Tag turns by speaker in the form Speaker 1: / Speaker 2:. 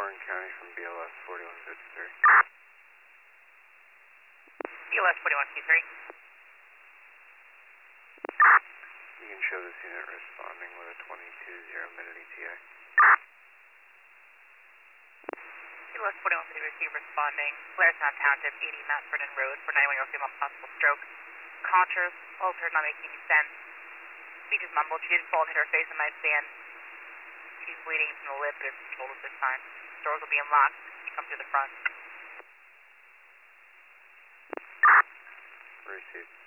Speaker 1: Warren County from BLS 4153.
Speaker 2: BLS 4153.
Speaker 1: You can show this unit responding with a 22-0 minute ETA.
Speaker 2: BLS 4153 responding. Blairstown Township, 80 Mount Vernon Road for 910 on possible stroke. Conscious, altered, not making any sense. Speech is mumbled. She did fall and hit her face on my stand. She's bleeding from the lip, but it's controlled at this time. Doors will be unlocked. You come through the front.
Speaker 1: Received.